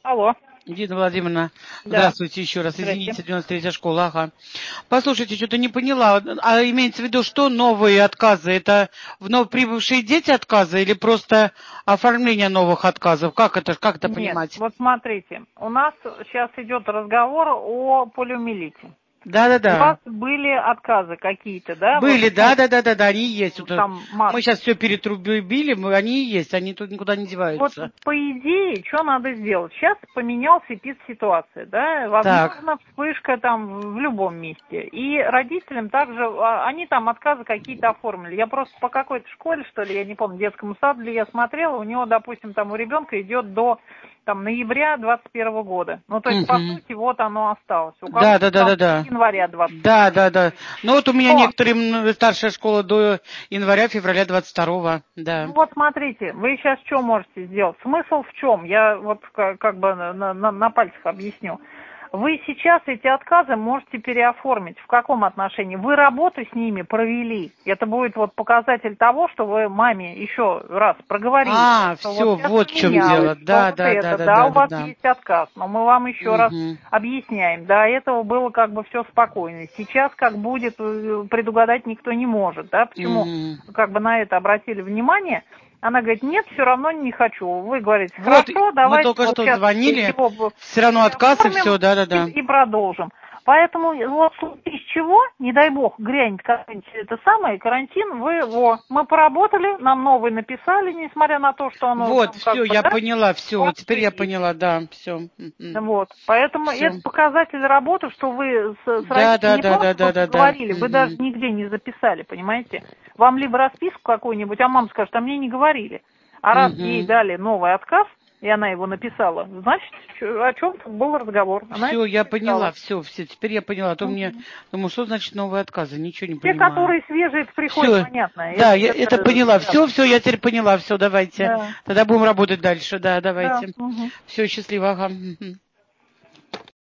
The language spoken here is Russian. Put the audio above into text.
Алло. Дина Владимировна, Да. здравствуйте еще раз. Здрасте. Извините, 93-я школа, ага. Послушайте, что-то не поняла. А имеется в виду, что новые отказы? Это вновь прибывшие дети отказы или просто оформление новых отказов? Как это Нет, понимать? вот смотрите, у нас сейчас идет разговор о полиомиелите. У Да-да-да. вас были отказы какие-то, да? Были, Вот, да, они и есть. Вот, там мы сейчас все перетрубили, они и есть, они тут никуда не вот деваются. по идее, что надо сделать? Сейчас поменялась эпидситуация, да? Так. Возможно, вспышка там в любом месте. И родителям также, они там отказы какие-то оформили. Я просто по какой-то школе, что ли, я не помню, детскому саду ли я смотрела, у него, допустим, там у ребенка идет до там ноября 21 года. Ну, то есть, по сути, вот оно осталось. У кого-то там Да. с января 20. Да. Ну вот у меня Но некоторые старшая школа до января-февраля 22-го, да. ну вот смотрите, вы сейчас что можете сделать? Смысл в чем? Я вот как бы на пальцах объясню. Вы сейчас эти отказы можете переоформить. В каком отношении? Вы работу с ними провели. Это будет вот показатель того, что вы маме еще раз проговорили. Что Все, вот сейчас вот в чем поменялось, дело. что Да. вот это, да, у вас есть отказ. Но мы вам еще раз Угу. объясняем. До этого было как бы все спокойно. Сейчас как будет, предугадать никто не может. Да? Почему Угу. как бы на это обратили внимание? Она говорит, нет, все равно не хочу. Вы говорите, Вот, хорошо, мы давайте только вот что сейчас звонили, его все равно отказ и оформим все, да. и продолжим. Поэтому вот в случае из чего, не дай бог, грянет какой-нибудь это самое, карантин, мы поработали, нам новый написали, несмотря на то, что оно Вот, там как все, бы, я да, поняла, у все, вас вот теперь всё я есть. поняла, да, все. Вот, поэтому Все. это показатель работы, что вы с Да. родителями не просто вот поговорили, вы даже Мгм. нигде не записали, понимаете? Вам либо расписку какую-нибудь, а мама скажет, а мне не говорили. А раз ей Мгм. дали новый отказ, и она его написала, значит, о чем-то был разговор. Она это Все, я поняла, написала. все, теперь я поняла. А то мне, думаю, что значит новые отказы, ничего не Те, понимаю. которые свежие, это приходит, Все, понятно. да, я это поняла. Да. Все, я теперь поняла. Все, давайте. Да, Тогда будем работать дальше. Да, да. давайте. Мгм. Все, счастливо. Ага. Мгм.